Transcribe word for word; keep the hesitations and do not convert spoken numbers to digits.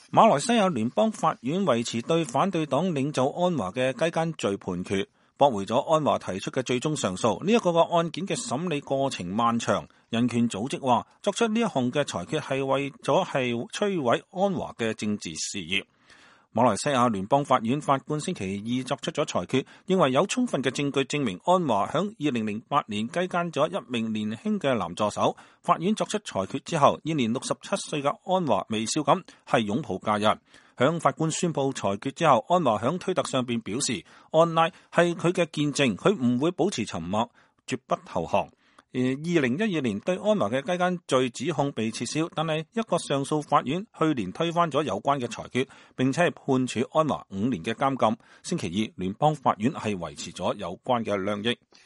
馬來西亞聯邦法院維持對反對黨領袖安華嘅雞姦罪判決，駁回咗安華提出嘅最終上訴。呢一個個案件嘅審理過程漫長，人權組織話作出呢一項嘅裁決係為咗係摧毀安華嘅政治事業。馬來西亞聯邦法院法官星期二作出咗裁決，認為有充分嘅證據證明安華響二零零八年雞姦咗一名年輕嘅男助手。法院作出裁決之後，現年六十七歲嘅安華微笑咁係擁抱假日。響法官宣布裁決之後，安華響推特上邊表示，安拉係佢嘅見證，佢唔會保持沉默，絕不投降。而二零一二年對安華嘅雞姦罪指控被撤銷，但係一個上訴法院去年推翻咗有關嘅裁決，並且係判處安華五年嘅監禁。星期二，聯邦法院係維持咗有關嘅量刑。